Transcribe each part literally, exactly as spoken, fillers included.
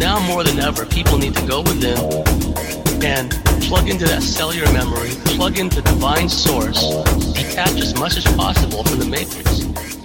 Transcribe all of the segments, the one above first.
now more than ever, people need to go within and plug into that cellular memory, plug into divine source, detach as much as possible from the matrix.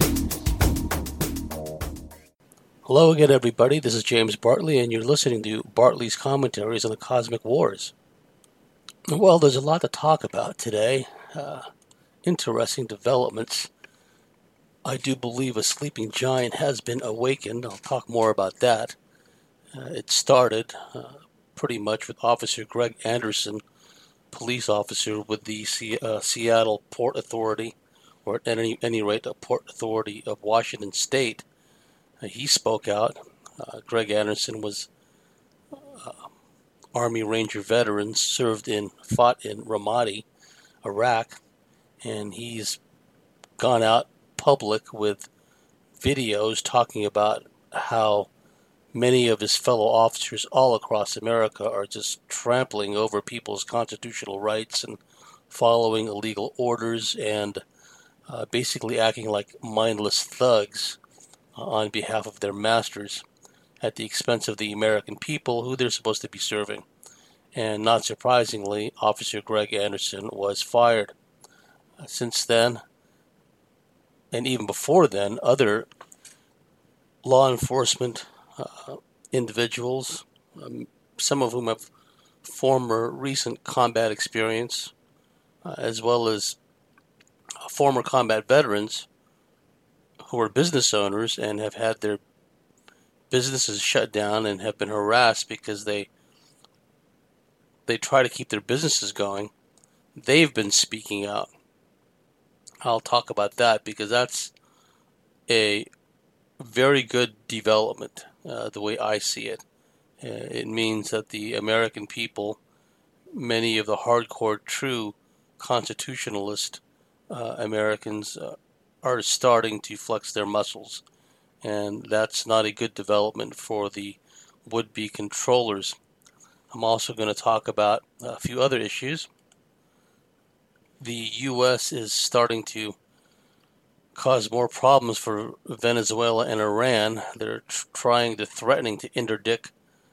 Hello again, everybody. This is James Bartley, and you're listening to Bartley's Commentaries on the Cosmic Wars. Well, there's a lot to talk about today. Uh, interesting developments. I do believe a sleeping giant has been awakened. I'll talk more about that. Uh, it started uh, pretty much with Officer Greg Anderson, police officer with the C- uh, Seattle Port Authority, or at any, any rate, the Port Authority of Washington State. Uh, he spoke out. Uh, Greg Anderson was uh, Army Ranger veteran, served in, fought in Ramadi, Iraq, and he's gone out public with videos talking about how many of his fellow officers all across America are just trampling over people's constitutional rights and following illegal orders and uh, basically acting like mindless thugs uh, on behalf of their masters at the expense of the American people who they're supposed to be serving. And not surprisingly, Officer Greg Anderson was fired. Uh, since then, and even before then, other law enforcement uh, individuals, um, some of whom have former recent combat experience, uh, as well as uh, former combat veterans who are business owners and have had their businesses shut down and have been harassed because they they try to keep their businesses going. They've been speaking out. I'll talk about that because that's a very good development, uh, the way I see it. Uh, it means that the American people, many of the hardcore, true constitutionalist uh, Americans, uh, are starting to flex their muscles. And that's not a good development for the would-be controllers. I'm also going to talk about a few other issues. The U S is starting to cause more problems for Venezuela and Iran. They're tr- trying to threatening to interdict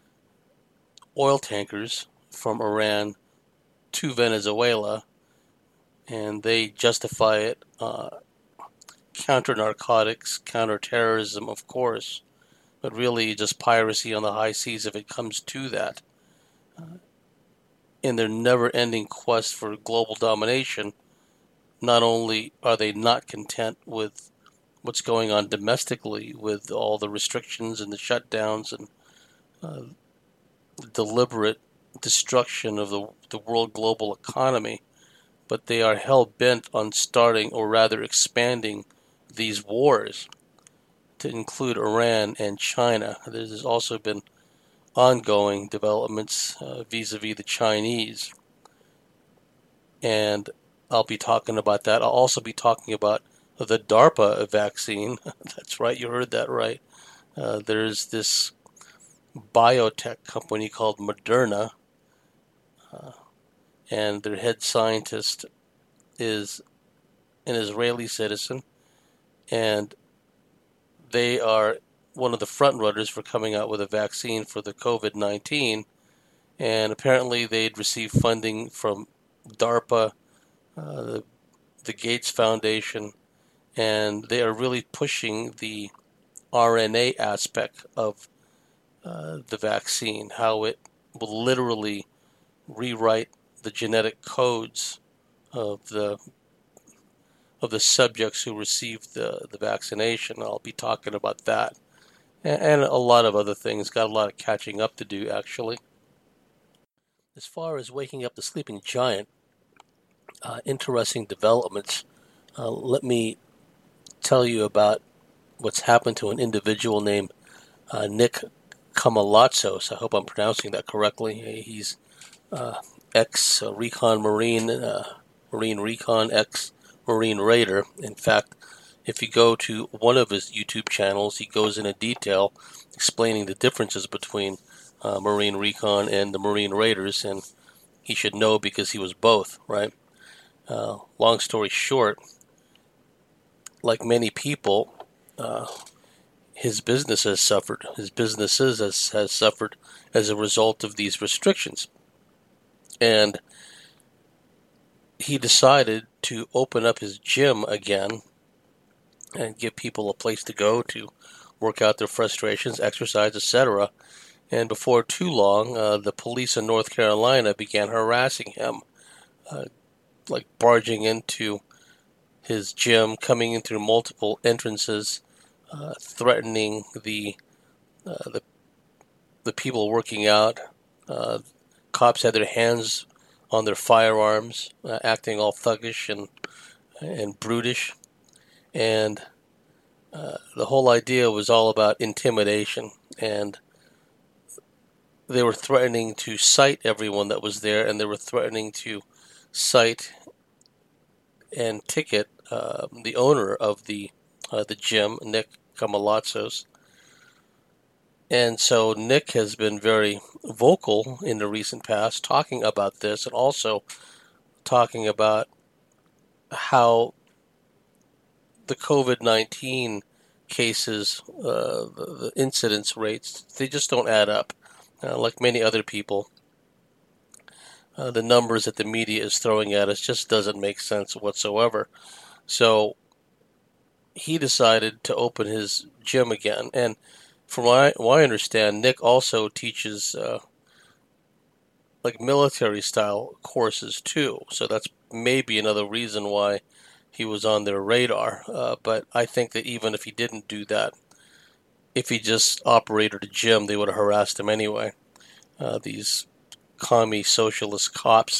oil tankers from Iran to Venezuela, and they justify it uh, counter-narcotics, counter-terrorism, of course, but really just piracy on the high seas if it comes to that. Uh, in their never-ending quest for global domination, not only are they not content with what's going on domestically with all the restrictions and the shutdowns and uh, deliberate destruction of the, the world global economy, but they are hell-bent on starting, or rather expanding, these wars to include Iran and China. There's also been ongoing developments uh, vis-a-vis the Chinese, and I'll be talking about that. I'll also be talking about the DARPA vaccine. That's right, you heard that right. Uh, there's this biotech company called Moderna, uh, and their head scientist is an Israeli citizen, and they are one of the front runners for coming out with a vaccine for the COVID nineteen, and apparently they'd received funding from DARPA, uh, the, the Gates Foundation, and they are really pushing the R N A aspect of uh, the vaccine, how it will literally rewrite the genetic codes of the of the subjects who received the, the vaccination. I'll be talking about that. And, and a lot of other things. Got a lot of catching up to do, actually. As far as waking up the sleeping giant, uh, interesting developments. Uh, let me tell you about what's happened to an individual named uh, Nick Kamalatzos. I hope I'm pronouncing that correctly. He's uh, ex-Recon Marine, uh, Marine Recon, ex-Marine Raider. In fact, if you go to one of his YouTube channels, he goes into detail explaining the differences between uh, Marine Recon and the Marine Raiders, and he should know because he was both, right? Uh, long story short, like many people, uh, his business has suffered. His businesses has, has suffered as a result of these restrictions. And he decided to open up his gym again and give people a place to go to work out their frustrations, exercise, et cetera. And before too long, uh, the police in North Carolina began harassing him, uh, like barging into his gym, coming in through multiple entrances, uh, threatening the, uh, the the people working out. Uh, cops had their hands on their firearms, uh, acting all thuggish and and brutish, and uh, the whole idea was all about intimidation. And they were threatening to cite everyone that was there, and they were threatening to cite and ticket uh, the owner of the uh, the gym, Nick Kamalatsos. And so Nick has been very vocal in the recent past talking about this, and also talking about how the COVID nineteen cases, uh, the, the incidence rates, they just don't add up. Uh, like many other people, uh, the numbers that the media is throwing at us just doesn't make sense whatsoever. So he decided to open his gym again. And from what I, what I understand, Nick also teaches uh, like military style courses too. So that's maybe another reason why he was on their radar. Uh, but I think that even if he didn't do that, if he just operated a gym, they would have harassed him anyway. Uh, these commie socialist cops.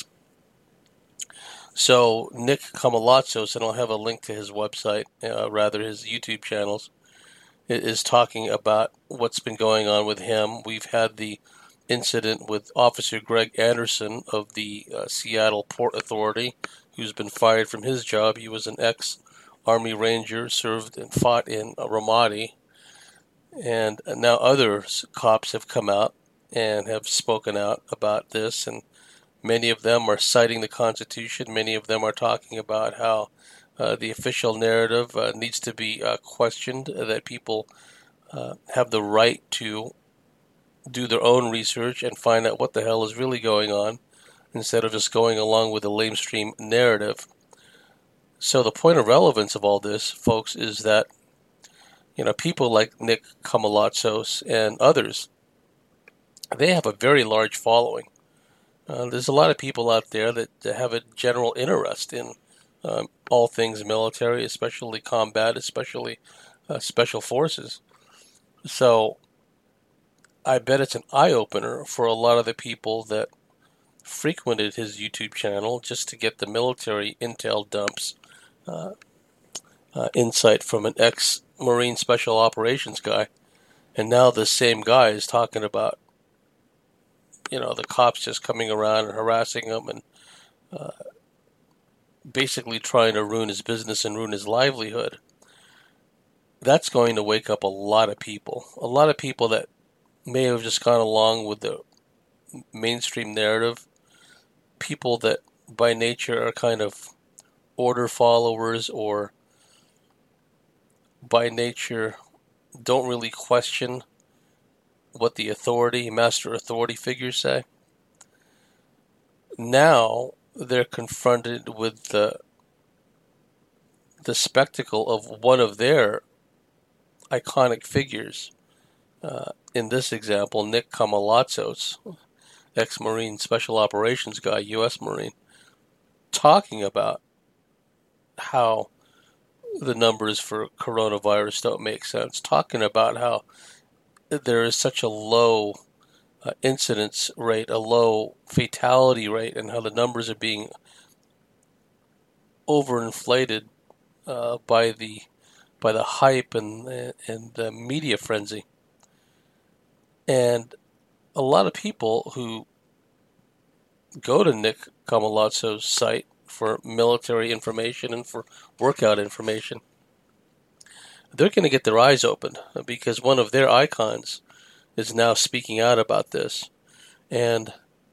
So Nick Kamalatsos, and I'll have a link to his website, uh, rather his YouTube channels, is talking about what's been going on with him. We've had the incident with Officer Greg Anderson of the uh, Seattle Port Authority, who's been fired from his job. He was an ex-Army Ranger, served and fought in uh, Ramadi. And now other cops have come out and have spoken out about this, and many of them are citing the Constitution. Many of them are talking about how uh, the official narrative uh, needs to be uh, questioned, that people uh, have the right to do their own research and find out what the hell is really going on, instead of just going along with the lamestream narrative. So the point of relevance of all this, folks, is that you know, people like Nick Kamalatsos and others, they have a very large following. Uh, there's a lot of people out there that, that have a general interest in um, all things military, especially combat, especially uh, special forces. So I bet it's an eye-opener for a lot of the people that frequented his YouTube channel just to get the military intel dumps, uh, uh, insight from an ex-Marine Special Operations guy. And now the same guy is talking about, you know, the cops just coming around and harassing him and uh, basically trying to ruin his business and ruin his livelihood. That's going to wake up a lot of people. A lot of people that may have just gone along with the mainstream narrative. People that by nature are kind of order followers, or by nature don't really question what the authority, master authority figures say. Now they're confronted with the the spectacle of one of their iconic figures. Uh, in this example, Nick Kamalatsos, ex-Marine Special Operations guy, U S Marine, talking about how the numbers for coronavirus don't make sense, talking about how there is such a low uh, incidence rate, a low fatality rate, and how the numbers are being overinflated uh, by the by the hype and and the media frenzy. And a lot of people who go to Nick Kamalatsos' site for military information and for workout information, they're going to get their eyes opened, because one of their icons is now speaking out about this. And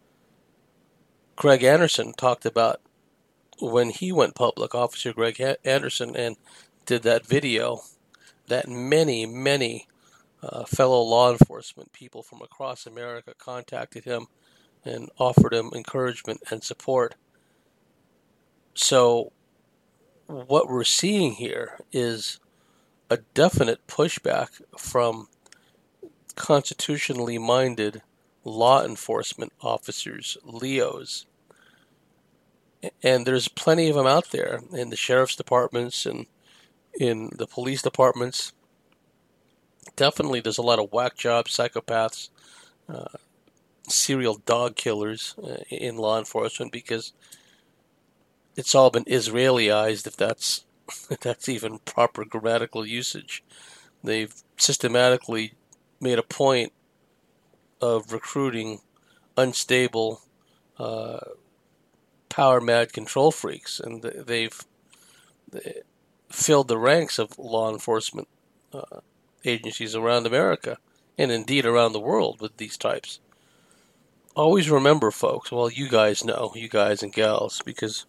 Greg Anderson talked about when he went public, Officer Greg Anderson, and did that video, that many, many uh, fellow law enforcement people from across America contacted him and offered him encouragement and support. So what we're seeing here is a definite pushback from constitutionally minded law enforcement officers, Leos. And there's plenty of them out there in the sheriff's departments and in the police departments. Definitely there's a lot of whack job psychopaths, uh, serial dog killers uh, in law enforcement, because it's all been Israeliized, if that's if that's even proper grammatical usage. They've systematically made a point of recruiting unstable, uh, power-mad control freaks, and they've filled the ranks of law enforcement uh, agencies around America, and indeed around the world, with these types. Always remember, folks, well, you guys know, you guys and gals, because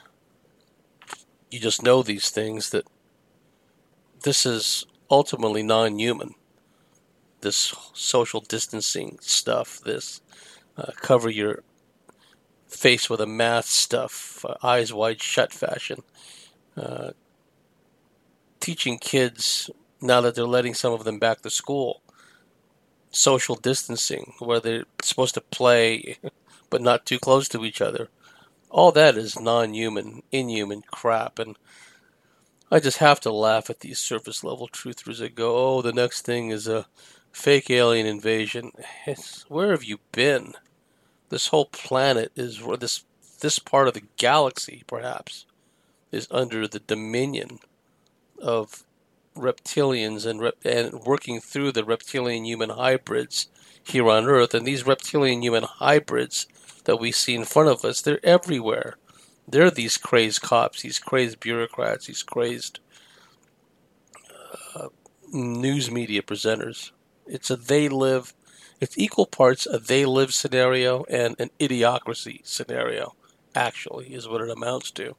you just know these things, that this is ultimately non-human. This social distancing stuff, this uh, cover your face with a mask stuff, uh, eyes wide shut fashion. Uh, teaching kids, now that they're letting some of them back to school, social distancing, where they're supposed to play but not too close to each other. All that is non-human, inhuman crap, and I just have to laugh at these surface level truthers that go, oh, the next thing is a fake alien invasion. It's, where have you been? This whole planet is, or this this part of the galaxy, perhaps, is under the dominion of reptilians and rep- and working through the reptilian human hybrids here on Earth. And these reptilian human hybrids that we see in front of us, they're everywhere. They're these crazed cops, these crazed bureaucrats, these crazed uh, news media presenters. It's a they live, it's equal parts a they live scenario and an idiocracy scenario, actually, is what it amounts to.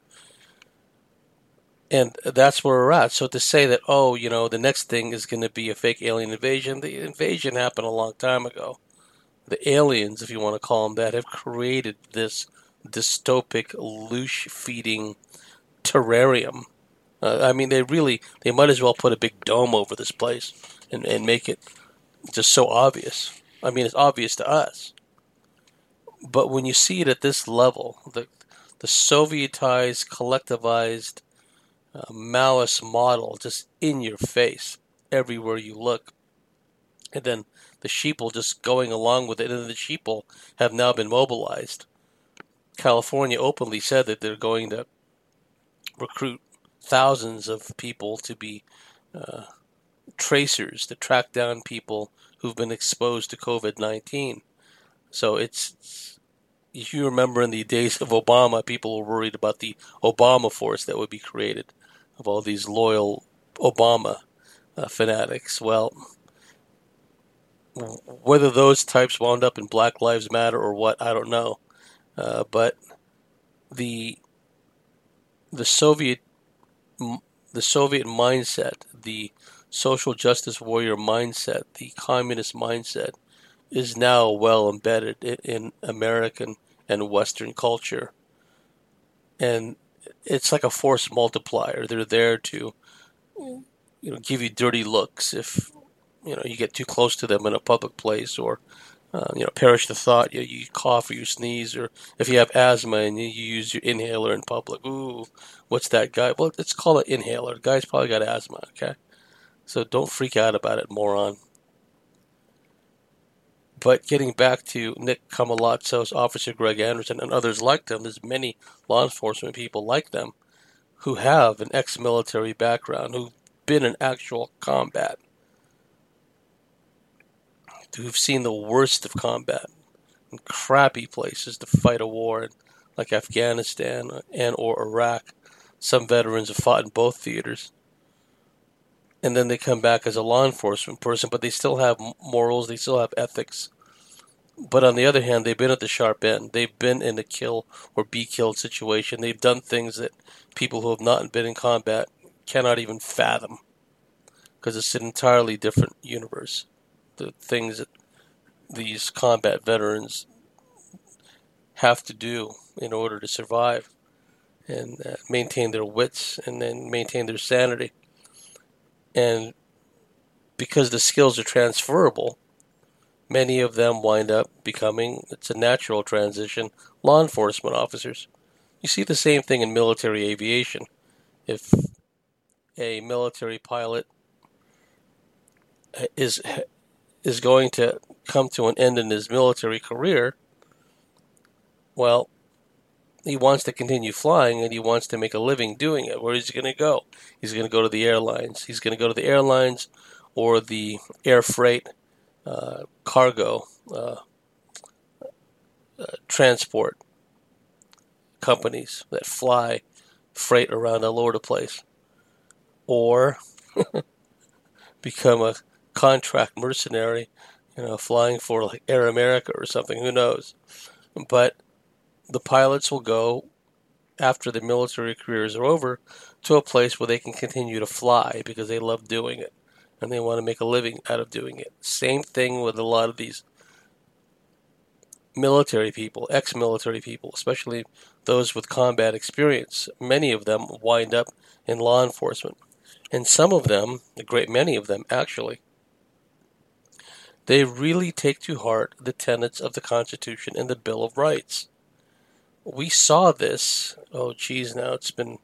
And that's where we're at. So to say that, oh, you know, the next thing is going to be a fake alien invasion, the invasion happened a long time ago. The aliens, if you want to call them that, have created this dystopic, loosh-feeding terrarium. Uh, I mean, they really, they might as well put a big dome over this place and, and make it just so obvious. I mean, it's obvious to us. But when you see it at this level, the, the Sovietized, collectivized, uh, malice model just in your face everywhere you look, and then the sheeple just going along with it, and the sheeple have now been mobilized. California openly said that they're going to recruit thousands of people to be uh, tracers, to track down people who've been exposed to COVID nineteen. So it's, if you remember in the days of Obama, people were worried about the Obama force that would be created of all these loyal Obama uh, fanatics. Well, whether those types wound up in Black Lives Matter or what, I don't know. Uh, but the the Soviet the Soviet mindset, the social justice warrior mindset, the communist mindset, is now well embedded in American and Western culture, and it's like a force multiplier. They're there to, you know, give you dirty looks if, you know, you get too close to them in a public place, or uh, you know, perish the thought. You, you cough or you sneeze, or if you have asthma and you, you use your inhaler in public. Ooh, what's that guy? Well, it's called an inhaler. The guy's probably got asthma. Okay, so don't freak out about it, moron. But getting back to Nick Kamalazos, Officer Greg Anderson, and others like them, there's many law enforcement people like them who have an ex-military background, who've been in actual combat, who've seen the worst of combat in crappy places to fight a war, like Afghanistan and or Iraq. Some veterans have fought in both theaters. And then they come back as a law enforcement person, but they still have morals, they still have ethics. But on the other hand, they've been at the sharp end. They've been in a kill or be killed situation. They've done things that people who have not been in combat cannot even fathom. because it's an entirely different universe. The things that these combat veterans have to do in order to survive and uh, maintain their wits and then maintain their sanity. And because the skills are transferable, many of them wind up becoming, it's a natural transition, law enforcement officers. You see the same thing in military aviation. If a military pilot is is going to come to an end in his military career, well, he wants to continue flying and he wants to make a living doing it. Where is he going to go? He's going to go to the airlines. He's going to go to the airlines or the air freight uh, cargo uh, uh, transport companies that fly freight around all over the place. Or become a contract mercenary, you know, flying for like Air America or something, who knows. But the pilots will go, after their military careers are over, to a place where they can continue to fly because they love doing it and they want to make a living out of doing it. Same thing with a lot of these military people, ex-military people, especially those with combat experience. Many of them wind up in law enforcement. And some of them, a great many of them actually, they really take to heart the tenets of the Constitution and the Bill of Rights. We saw this, oh geez, now it's been,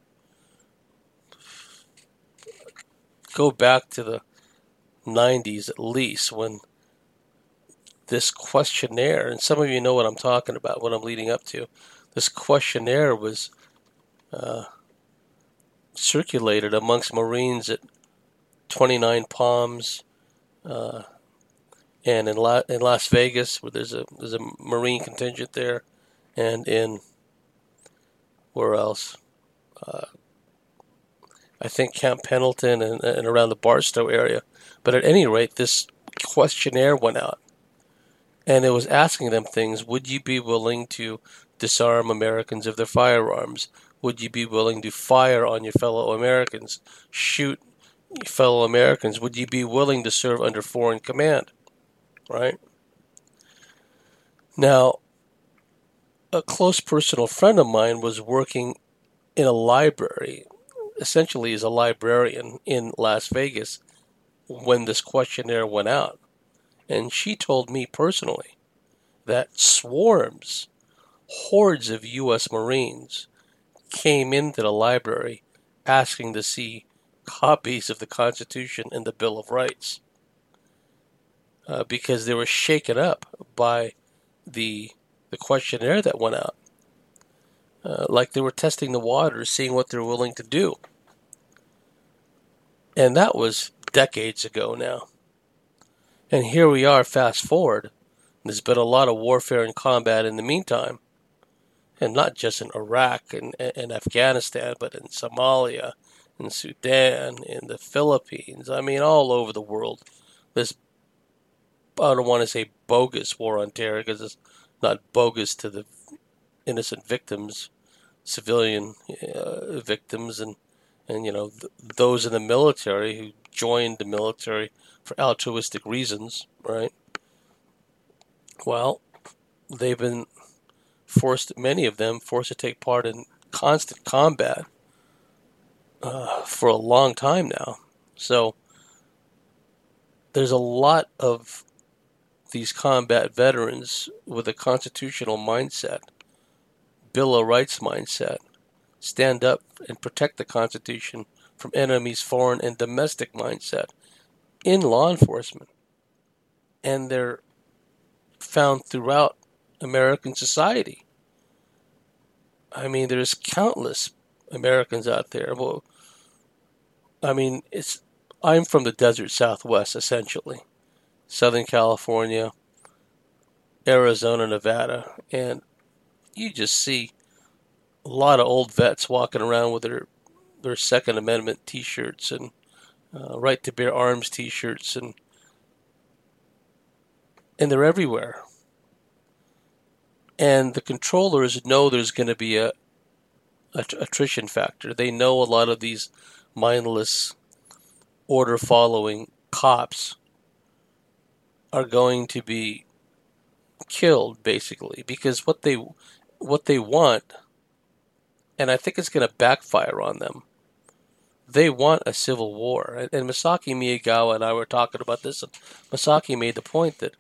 go back to the nineties at least, when this questionnaire, and some of you know what I'm talking about, what I'm leading up to, this questionnaire was uh, circulated amongst Marines at twenty-nine Palms, uh, and in, La- in Las Vegas, where there's a there's a Marine contingent there, and in where else? Uh, I think Camp Pendleton and, and around the Barstow area. But at any rate, this questionnaire went out, and it was asking them things. Would you be willing to disarm Americans of their firearms? Would you be willing to fire on your fellow Americans, shoot fellow Americans? Would you be willing to serve under foreign command? Right? Now, a close personal friend of mine was working in a library, essentially as a librarian in Las Vegas, when this questionnaire went out. And she told me personally that swarms, hordes of U S Marines came into the library asking to see copies of the Constitution and the Bill of Rights uh, because they were shaken up by the the questionnaire that went out. Uh, like they were testing the waters, seeing what they're willing to do. And that was decades ago now. And here we are, fast forward. There's been a lot of warfare and combat in the meantime. And not just in Iraq and, and Afghanistan, but in Somalia, in Sudan, in the Philippines. I mean, all over the world. This, I don't want to say bogus war on terror, because it's not bogus to the innocent victims, civilian uh, victims, and, and you know, th- those in the military who joined the military for altruistic reasons, right? Well, they've been forced, many of them, forced to take part in constant combat uh, for a long time now. So there's a lot of these combat veterans with a constitutional mindset, Bill of Rights mindset, stand up and protect the Constitution from enemies, foreign and domestic mindset in law enforcement. And they're found throughout American society. I mean, there's countless Americans out there. Well, I mean, it's I'm from the desert Southwest, essentially. Southern California, Arizona, Nevada, and you just see a lot of old vets walking around with their their Second Amendment T-shirts and uh, Right to Bear Arms T-shirts, and and they're everywhere. And the controllers know there's going to be a, a attrition factor. They know a lot of these mindless order-following cops are going to be killed, basically, because what they what they want, and I think it's going to backfire on them. They want a civil war, and, and Masaki Miyagawa and I were talking about this. And Masaki made the point that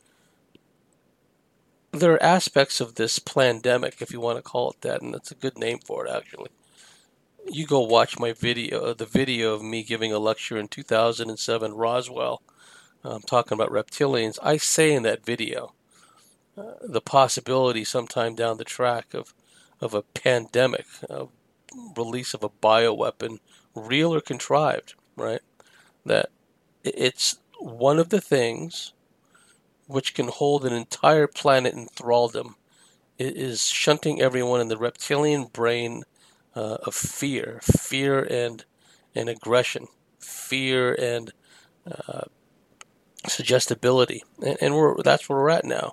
there are aspects of this plandemic, if you want to call it that, and that's a good name for it, actually. You go watch my video, the video of me giving a lecture in two thousand seven, Roswell. I'm talking about reptilians. I say in that video uh, the possibility sometime down the track of of a pandemic, a release of a bioweapon, real or contrived, right? That it's one of the things which can hold an entire planet in thraldom. It is shunting everyone in the reptilian brain uh, of fear, fear and and aggression, fear and uh, suggestibility, and, and we're that's where we're at now.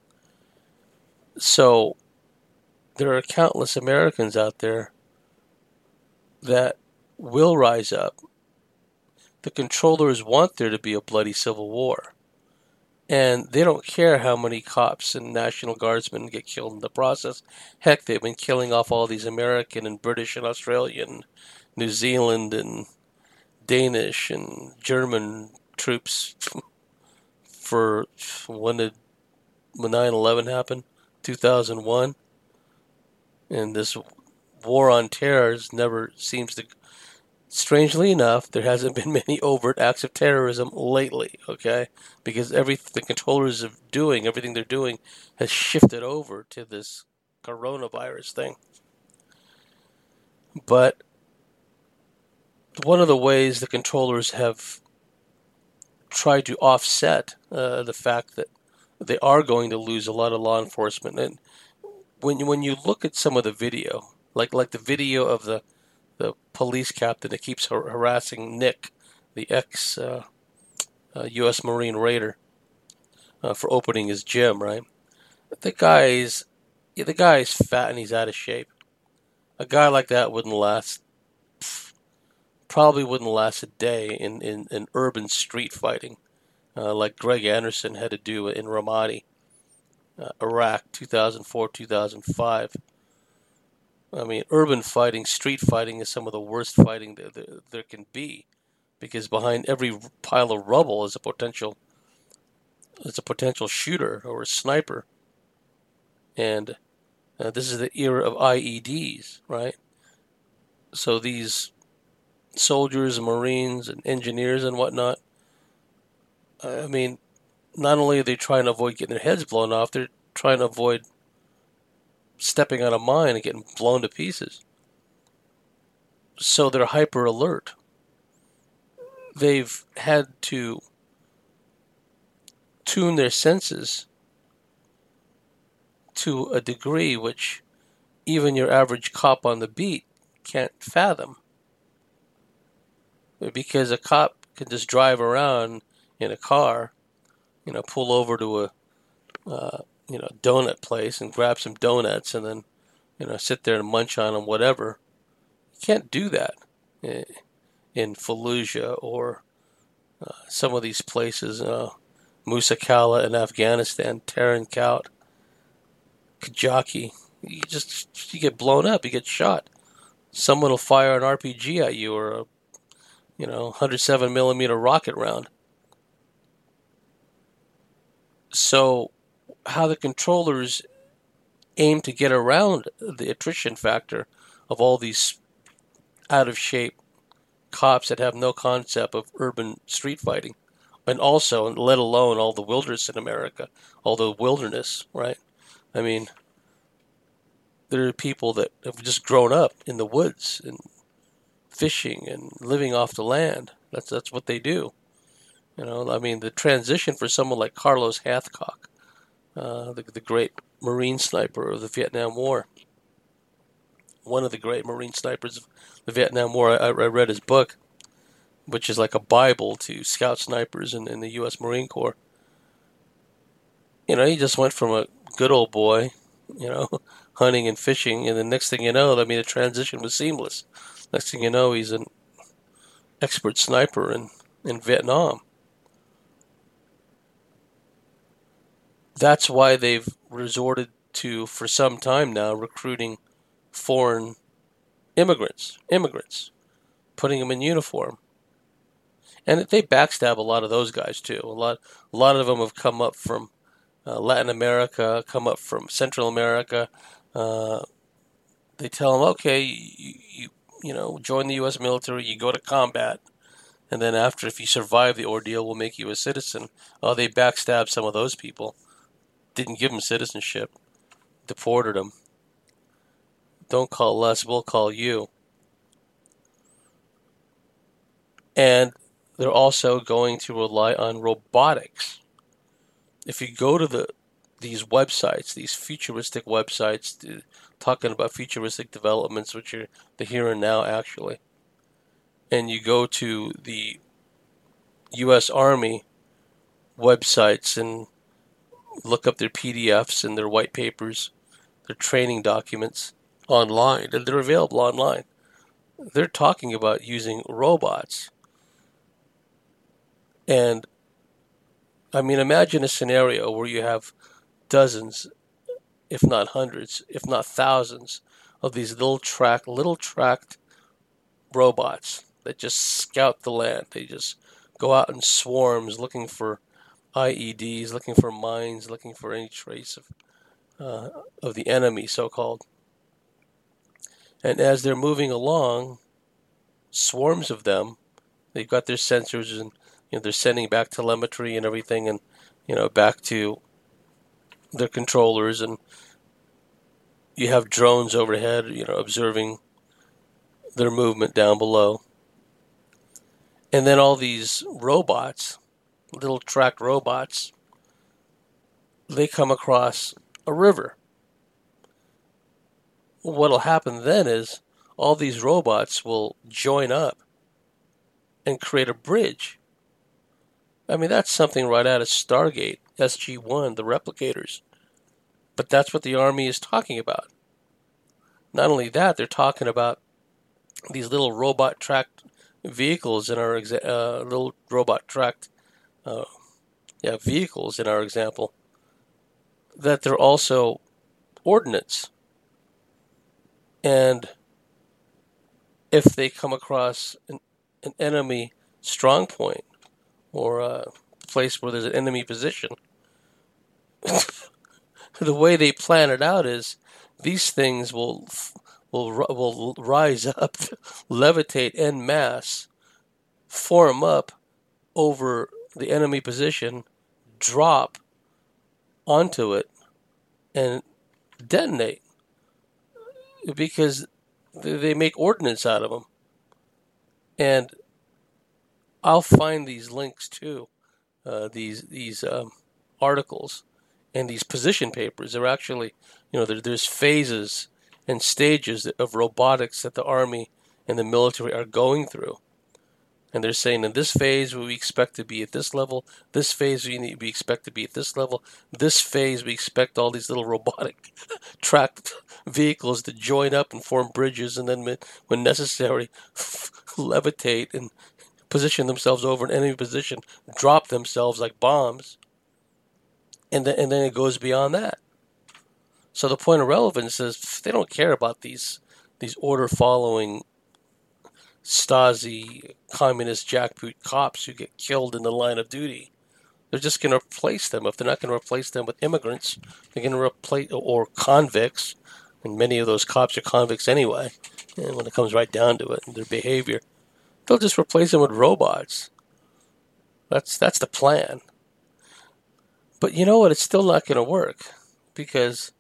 So there are countless Americans out there that will rise up. The controllers want there to be a bloody civil war, and they don't care how many cops and National Guardsmen get killed in the process. Heck, they've been killing off all these American and British and Australian, New Zealand and Danish and German troops for when did nine eleven happen? two thousand one. And this war on terror never seems to... Strangely enough, there hasn't been many overt acts of terrorism lately, okay? Because everything the controllers are doing, everything they're doing, has shifted over to this coronavirus thing. But one of the ways the controllers have tried to offset uh, the fact that they are going to lose a lot of law enforcement, and when when you look at some of the video, like like the video of the the police captain that keeps har- harassing Nick, the ex uh, uh, U S Marine Raider, uh, for opening his gym, right? The guy's yeah, the guy's fat and he's out of shape. A guy like that wouldn't last, probably wouldn't last a day in, in, in urban street fighting, uh, like Greg Anderson had to do in Ramadi, uh, Iraq, two thousand four, two thousand five. I mean, urban fighting, street fighting is some of the worst fighting that there, there can be, because behind every pile of rubble is a potential, is a potential shooter or a sniper, and uh, this is the era of I E Ds, right? So these soldiers and Marines and engineers and whatnot, I mean, not only are they trying to avoid getting their heads blown off, they're trying to avoid stepping on a mine and getting blown to pieces. So they're hyper alert. They've had to tune their senses to a degree which even your average cop on the beat can't fathom. Because a cop can just drive around in a car, you know, pull over to a uh, you know, donut place and grab some donuts and then, you know, sit there and munch on them, whatever. You can't do that in Fallujah or uh, some of these places, uh, Musa Kala in Afghanistan, Tarin Kout, Kajaki. You just, you get blown up, you get shot. Someone will fire an R P G at you or a, you know, one hundred seven millimeter rocket round. So, how the controllers aim to get around the attrition factor of all these out-of-shape cops that have no concept of urban street fighting, and also, let alone all the wilderness in America, all the wilderness, right? I mean, there are people that have just grown up in the woods and fishing and living off the land. That's that's what they do. You know, I mean, the transition for someone like Carlos Hathcock, Uh, the, the great Marine sniper of the Vietnam War. One of the great Marine snipers of the Vietnam War. I, I read his book, which is like a Bible to scout snipers in, in the U S Marine Corps. You know, he just went from a good old boy, you know, hunting and fishing, and the next thing you know, I mean, the transition was seamless. Next thing you know, he's an expert sniper, and in Vietnam. That's why they've resorted to, for some time now, recruiting foreign immigrants, immigrants, putting them in uniform. And they backstab a lot of those guys too. A lot, a lot of them have come up from uh, Latin America, come up from Central America. Uh, they tell them, okay, you, you, you know, join the U S military, you go to combat, and then after, if you survive the ordeal, we'll make you a citizen. Oh, they backstabbed some of those people. Didn't give them citizenship. Deported them. Don't call us, we'll call you. And they're also going to rely on robotics. If you go to the these websites, these futuristic websites, talking about futuristic developments, which are the here and now actually, and you go to the U S Army websites and look up their P D Fs and their white papers, their training documents online, and they're available online. They're talking about using robots. And, I mean, imagine a scenario where you have dozens, if not hundreds, if not thousands, of these little track, little tracked robots that just scout the land. They just go out in swarms looking for I E Ds, looking for mines, looking for any trace of uh, of the enemy, so-called. And as they're moving along, swarms of them, they've got their sensors, and you know, they're sending back telemetry and everything, and you know, back to their controllers, and you have drones overhead, you know, observing their movement down below. And then all these robots, little tracked robots, they come across a river. What'll happen then is all these robots will join up and create a bridge. I mean, that's something right out of Stargate, S G one, the replicators. But that's what the Army is talking about. Not only that, they're talking about these little robot tracked vehicles in our exa- uh, little robot tracked uh, yeah vehicles in our example, that they're also ordnance. And if they come across an, an enemy strong point or a place where there's an enemy position, the way they plan it out is these things will will will rise up, levitate en masse, form up over the enemy position, drop onto it, and detonate, because they make ordnance out of them. And I'll find these links too, uh, these these um, articles and these position papers. They're actually, you know, there, there's phases and stages of robotics that the Army and the military are going through. And they're saying in this phase we expect to be at this level, this phase we, need, we expect to be at this level, this phase we expect all these little robotic tracked vehicles to join up and form bridges, and then when necessary levitate and position themselves over an enemy position, drop themselves like bombs, and then, and then it goes beyond that. So the point of relevance is they don't care about these these order-following Stasi, communist jackboot cops who get killed in the line of duty. They're just going to replace them. If they're not going to replace them with immigrants, they're going to replace, or convicts, and many of those cops are convicts anyway, and when it comes right down to it, and their behavior, they'll just replace them with robots. That's that's the plan. But you know what? It's still not going to work, because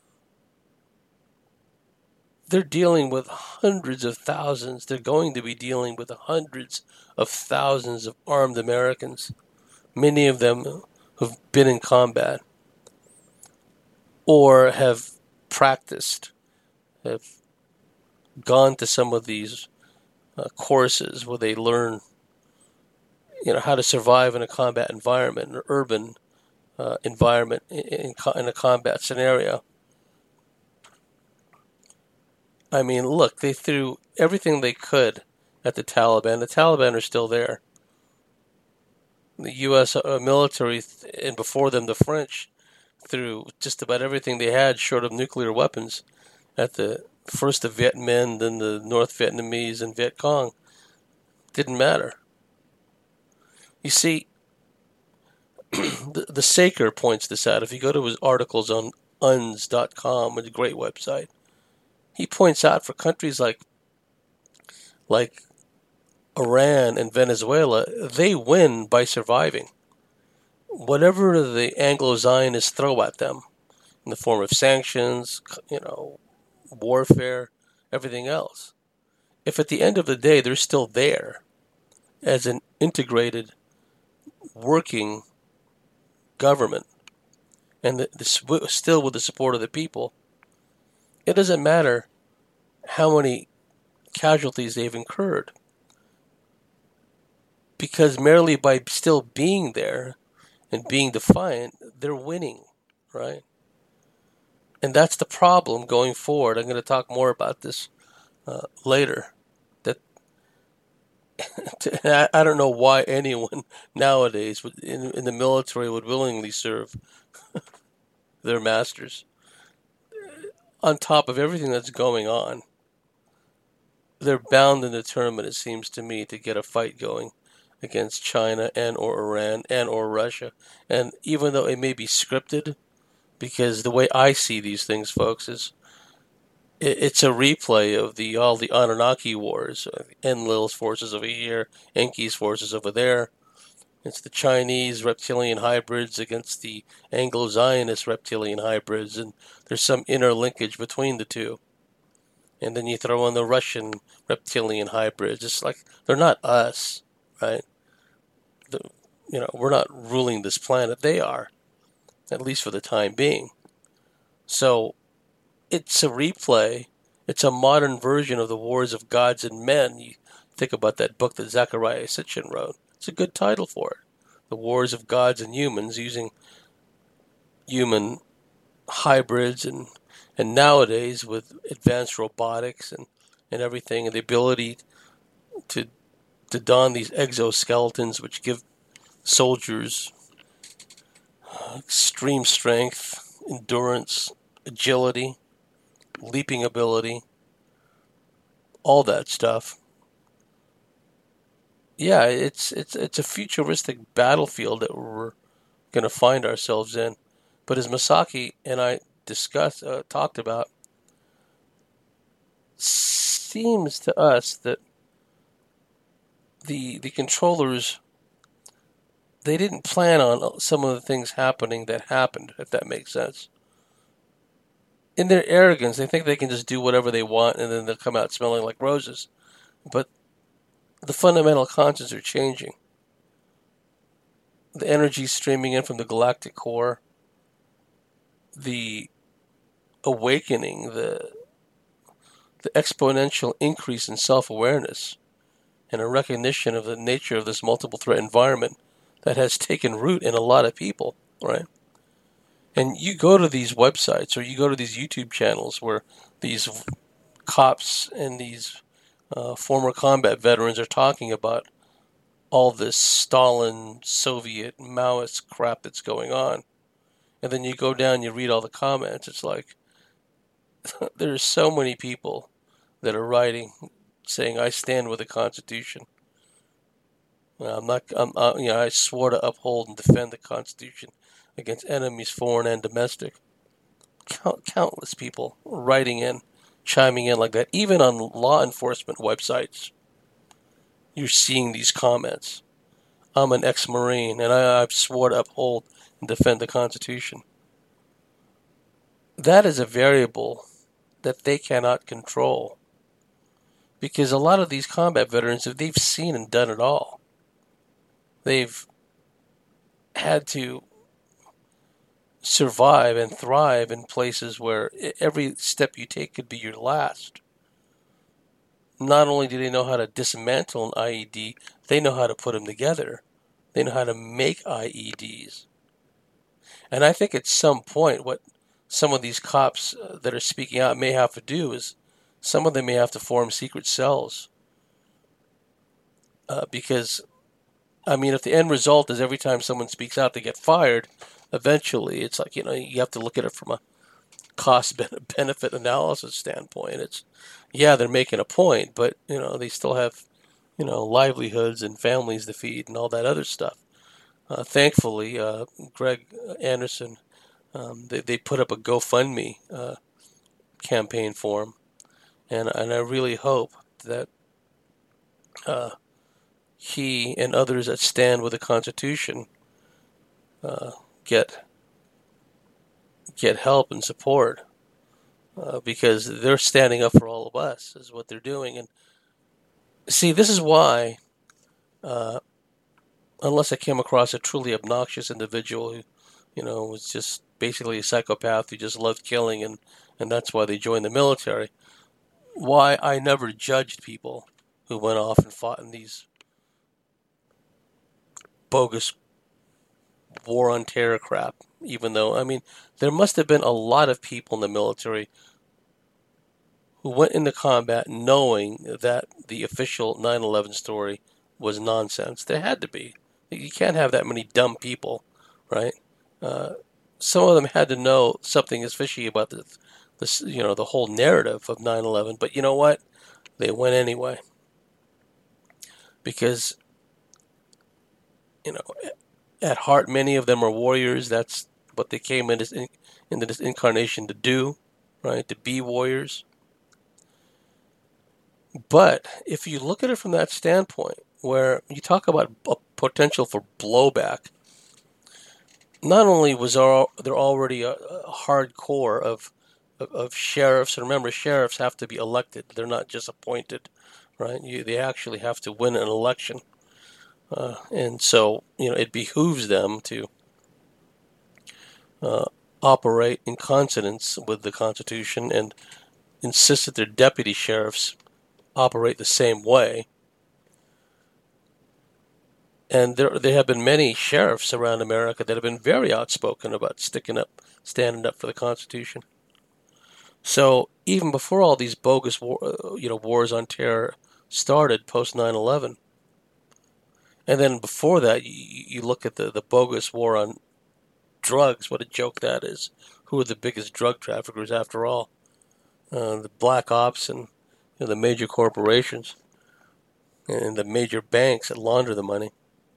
they're dealing with hundreds of thousands. They're going to be dealing with hundreds of thousands of armed Americans, many of them who've been in combat or have practiced, have gone to some of these uh, courses where they learn, you know, how to survive in a combat environment, an urban uh, environment in, in, in a combat scenario. I mean, look, they threw everything they could at the Taliban. The Taliban are still there. the U S military, and before them the French, threw just about everything they had short of nuclear weapons at the first the Viet Minh, then the North Vietnamese and Viet Cong. Didn't matter. You see, the, the Saker points this out. If you go to his articles on U N S dot com, it's a great website, he points out for countries like like Iran and Venezuela, they win by surviving. Whatever the Anglo-Zionists throw at them in the form of sanctions, you know, warfare, everything else, if at the end of the day they're still there as an integrated working government and the, the, still with the support of the people, it doesn't matter how many casualties they've incurred, because merely by still being there and being defiant, they're winning, right? And that's the problem going forward. I'm going to talk more about this uh, later. That I don't know why anyone nowadays in, in the military would willingly serve their masters. On top of everything that's going on, they're bound and determined, it seems to me, to get a fight going against China and or Iran and or Russia. And even though it may be scripted, because the way I see these things, folks, is it's a replay of the all the Anunnaki wars, Enlil's forces over here, Enki's forces over there. It's the Chinese reptilian hybrids against the Anglo-Zionist reptilian hybrids, and there's some inner linkage between the two. And then you throw in the Russian reptilian hybrids. It's like they're not us, right? The, you know, we're not ruling this planet. They are, at least for the time being. So it's a replay. It's a modern version of the Wars of Gods and Men. You think about that book that Zecharia Sitchin wrote. It's a good title for it. The Wars of Gods and Humans, using human hybrids and and nowadays with advanced robotics and, and everything, and the ability to to don these exoskeletons which give soldiers extreme strength, endurance, agility, leaping ability, all that stuff. Yeah, it's it's it's a futuristic battlefield that we're going to find ourselves in. But as Masaki and I discussed, uh, talked about, seems to us that the the controllers, they didn't plan on some of the things happening that happened, if that makes sense. In their arrogance, they think they can just do whatever they want and then they'll come out smelling like roses. But the fundamental constants are changing. The energy streaming in from the galactic core, the awakening, the the exponential increase in self-awareness and a recognition of the nature of this multiple threat environment that has taken root in a lot of people, right? And you go to these websites or you go to these YouTube channels where these cops and these uh, former combat veterans are talking about all this Stalin, Soviet, Maoist crap that's going on. And then you go down, you read all the comments. It's like there's so many people that are writing, saying, "I stand with the Constitution. I'm not. I'm. Uh, you know, I swore to uphold and defend the Constitution against enemies, foreign and domestic." Count, countless people writing in, chiming in like that. Even on law enforcement websites, you're seeing these comments. I'm an ex-Marine, and I, I've swore to uphold and defend the Constitution. That is a variable that they cannot control. Because a lot of these combat veterans, they've seen and done it all. They've had to survive and thrive in places where every step you take could be your last. Not only do they know how to dismantle an I E D, they know how to put them together. They know how to make I E Ds. And I think at some point what some of these cops that are speaking out may have to do is some of them may have to form secret cells. Uh, because I mean, if the end result is every time someone speaks out they get fired, eventually it's like, you know, you have to look at it from a cost benefit analysis standpoint. It's, yeah, they're making a point, but, you know, they still have, you know, livelihoods and families to feed and all that other stuff. Uh, thankfully, uh, Greg Anderson, um, they, they put up a GoFundMe uh, campaign for him. And, and I really hope that uh, he and others that stand with the Constitution uh, get get help and support, uh, because they're standing up for all of us, is what they're doing. And see, this is why, uh, unless I came across a truly obnoxious individual who, you know, was just basically a psychopath who just loved killing, and, and that's why they joined the military, why I never judged people who went off and fought in these bogus war on terror crap. Even though, I mean, there must have been a lot of people in the military who went into combat knowing that the official nine eleven story was nonsense. There had to be. You can't have that many dumb people, right? Uh, some of them had to know something is fishy about the, the, you know, the whole narrative of nine eleven. But you know what? They went anyway. Because, you know, at heart, many of them are warriors. That's what they came into this, into this incarnation to do, right? To be warriors. But if you look at it from that standpoint, where you talk about a potential for blowback, not only was there, there already a, a hardcore of, of of sheriffs, and remember, sheriffs have to be elected; they're not just appointed, right? You, they actually have to win an election, uh, and so you know it behooves them to uh, operate in consonance with the Constitution and insist that their deputy sheriffs operate the same way. And there there have been many sheriffs around America that have been very outspoken about sticking up, standing up for the Constitution. So even before all these bogus war, you know, wars on terror started post nine eleven, and then before that, you, you look at the, the bogus war on drugs. What a joke that is. Who are the biggest drug traffickers after all? Uh, the black ops and you know, the major corporations and the major banks that launder the money.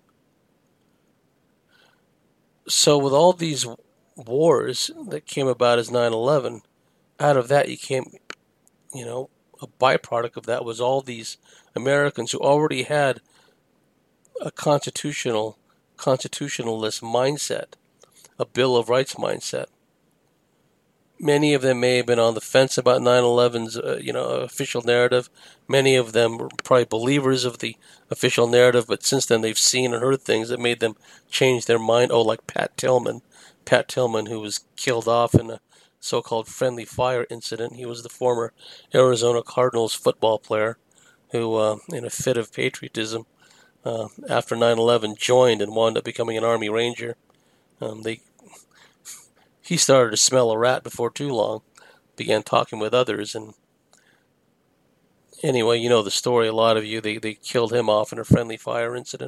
So with all these wars that came about as nine eleven, out of that you came, you know, a byproduct of that was all these Americans who already had a constitutional, constitutionalist mindset, a Bill of Rights mindset. Many of them may have been on the fence about nine eleven's, uh, you know, official narrative. Many of them were probably believers of the official narrative, but since then they've seen and heard things that made them change their mind. Oh, like Pat Tillman. Pat Tillman, who was killed off in a so-called friendly fire incident. He was the former Arizona Cardinals football player who, uh, in a fit of patriotism, uh, after nine eleven, joined and wound up becoming an Army Ranger. Um, they He started to smell a rat before too long, began talking with others, and anyway, you know the story, a lot of you, they, they killed him off in a friendly fire incident.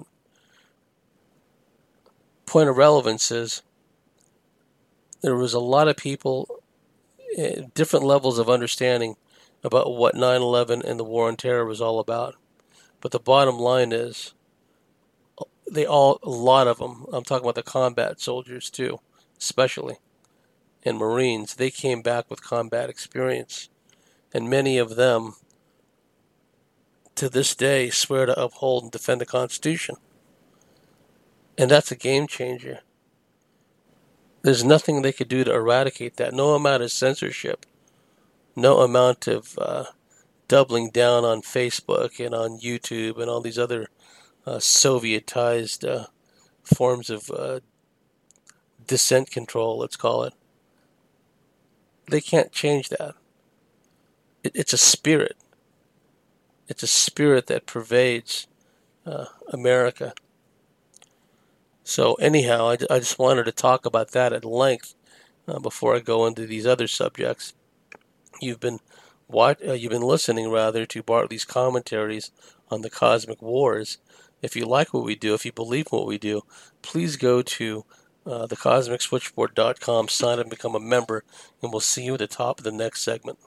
Point of relevance is there was a lot of people, uh, different levels of understanding about what nine eleven and the war on terror was all about. But the bottom line is, they all, a lot of them, I'm talking about the combat soldiers too, especially, and Marines, they came back with combat experience. And many of them, to this day, swear to uphold and defend the Constitution. And that's a game changer. There's nothing they could do to eradicate that. No amount of censorship, no amount of uh, doubling down on Facebook and on YouTube and all these other uh, Sovietized uh, forms of uh, dissent control, let's call it. They can't change that. It, it's a spirit. It's a spirit that pervades uh, America. So anyhow, I, I just wanted to talk about that at length uh, before I go into these other subjects. You've been watch, uh, you've been listening rather to Bartley's commentaries on the cosmic wars. If you like what we do, if you believe in what we do, please go to uh, the cosmic switchboard dot com, sign up and become a member, and we'll see you at the top of the next segment.